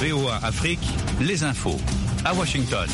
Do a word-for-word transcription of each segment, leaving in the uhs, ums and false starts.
V O A Afrique, les infos. À Washington.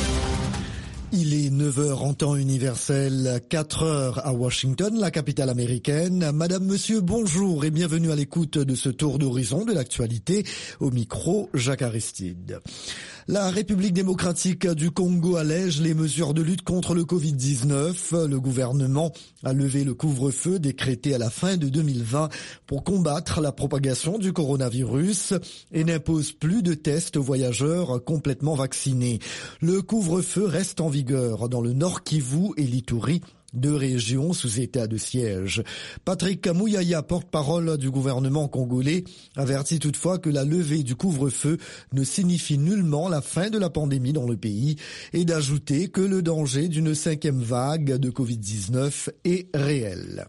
Il est neuf heures en temps universel, quatre heures à Washington, la capitale américaine. Madame, monsieur, bonjour et bienvenue à l'écoute de ce tour d'horizon de l'actualité. Au micro, Jacques Aristide. La République démocratique du Congo allège les mesures de lutte contre le covid dix-neuf. Le gouvernement a levé le couvre-feu décrété à la fin de deux mille vingt pour combattre la propagation du coronavirus et n'impose plus de tests aux voyageurs complètement vaccinés. Le couvre-feu reste en vigueur dans le Nord Kivu et l'Ituri, deux régions sous état de siège. Patrick Muyaya, porte-parole du gouvernement congolais, avertit toutefois que la levée du couvre-feu ne signifie nullement la fin de la pandémie dans le pays et d'ajouter que le danger d'une cinquième vague de covid dix-neuf est réel.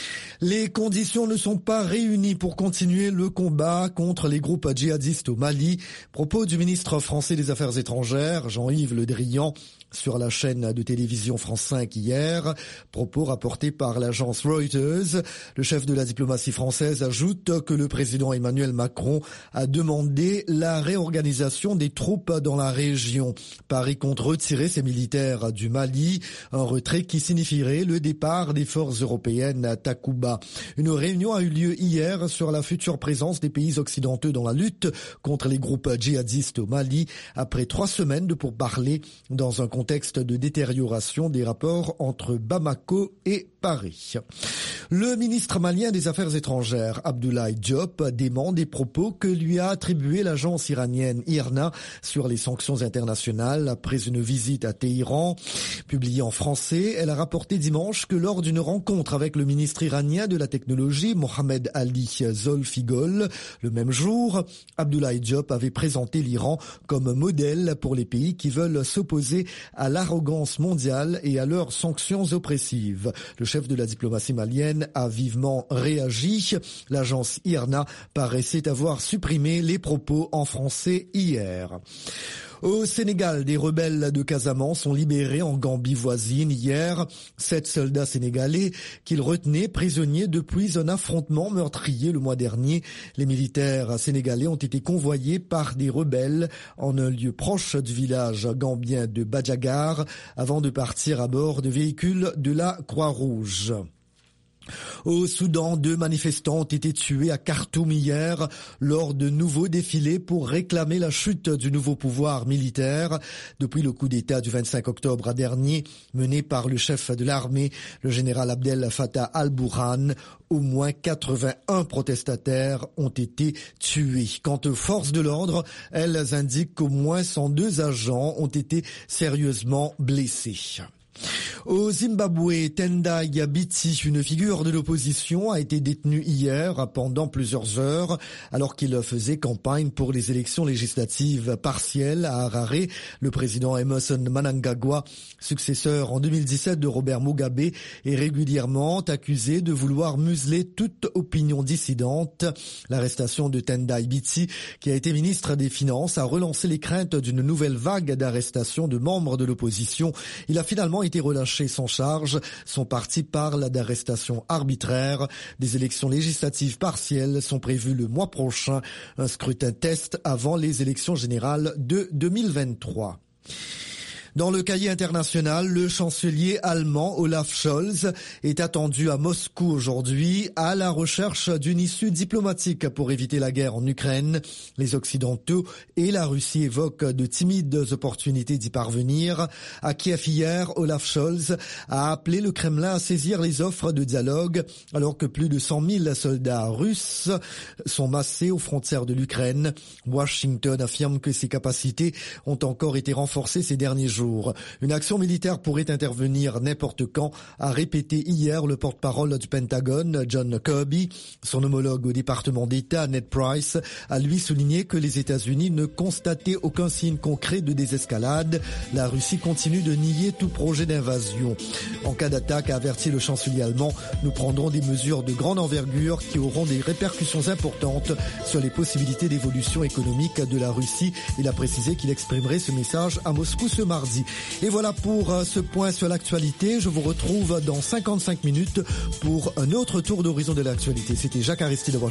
Les conditions ne sont pas réunies pour continuer le combat contre les groupes djihadistes au Mali. Propos du ministre français des Affaires étrangères, Jean-Yves Le Drian, sur la chaîne de télévision France cinq hier. Propos rapportés par l'agence Reuters. Le chef de la diplomatie française ajoute que le président Emmanuel Macron a demandé la réorganisation des troupes dans la région. Paris compte retirer ses militaires du Mali, un retrait qui signifierait le départ des forces européennes à Takuba. Une réunion a eu lieu hier sur la future présence des pays occidentaux dans la lutte contre les groupes djihadistes au Mali, après trois semaines de pourparlers dans un contexte de détérioration des rapports entre Bamako et Paris. Le ministre malien des Affaires étrangères, Abdoulaye Diop, dément des propos que lui a attribués l'agence iranienne I R N A sur les sanctions internationales après une visite à Téhéran. Publiée en français, elle a rapporté dimanche que lors d'une rencontre avec le ministre iranien de la technologie, Mohamed Ali Zolfigol, le même jour, Abdoulaye Diop avait présenté l'Iran comme modèle pour les pays qui veulent s'opposer à l'arrogance mondiale et à leurs sanctions oppressives. Le chef de la diplomatie malienne a vivement réagi. L'agence I R N A paraissait avoir supprimé les propos en français hier. Au Sénégal, des rebelles de Casamance sont libérés en Gambie voisine hier. Sept soldats sénégalais qu'ils retenaient prisonniers depuis un affrontement meurtrier le mois dernier. Les militaires sénégalais ont été convoyés par des rebelles en un lieu proche du village gambien de Badjagar avant de partir à bord de véhicules de la Croix-Rouge. Au Soudan, deux manifestants ont été tués à Khartoum hier lors de nouveaux défilés pour réclamer la chute du nouveau pouvoir militaire. Depuis le coup d'État du vingt-cinq octobre dernier, mené par le chef de l'armée, le général Abdel Fattah al-Burhan, au moins quatre-vingt-un protestataires ont été tués. Quant aux forces de l'ordre, elles indiquent qu'au moins cent deux agents ont été sérieusement blessés. Au Zimbabwe, Tendai Biti, une figure de l'opposition, a été détenu hier pendant plusieurs heures alors qu'il faisait campagne pour les élections législatives partielles à Harare. Le président Emmerson Mnangagwa, successeur en deux mille dix-sept de Robert Mugabe, est régulièrement accusé de vouloir museler toute opinion dissidente. L'arrestation de Tendai Biti, qui a été ministre des Finances, a relancé les craintes d'une nouvelle vague d'arrestations de membres de l'opposition. Il a finalement été relâché sans charge. Son parti parle d'arrestations arbitraires. Des élections législatives partielles sont prévues le mois prochain. Un scrutin test avant les élections générales de deux mille vingt-trois. Dans le cahier international, le chancelier allemand Olaf Scholz est attendu à Moscou aujourd'hui à la recherche d'une issue diplomatique pour éviter la guerre en Ukraine. Les Occidentaux et la Russie évoquent de timides opportunités d'y parvenir. À Kiev hier, Olaf Scholz a appelé le Kremlin à saisir les offres de dialogue alors que plus de cent mille soldats russes sont massés aux frontières de l'Ukraine. Washington affirme que ses capacités ont encore été renforcées ces derniers jours. Une action militaire pourrait intervenir n'importe quand, a répété hier le porte-parole du Pentagone, John Kirby. Son homologue au département d'État, Ned Price, a lui souligné que les États-Unis ne constataient aucun signe concret de désescalade. La Russie continue de nier tout projet d'invasion. En cas d'attaque, a averti le chancelier allemand, nous prendrons des mesures de grande envergure qui auront des répercussions importantes sur les possibilités d'évolution économique de la Russie. Il a précisé qu'il exprimerait ce message à Moscou ce mardi. Et voilà pour ce point sur l'actualité. Je vous retrouve dans cinquante-cinq minutes pour un autre tour d'horizon de l'actualité. C'était Jacques Aristide.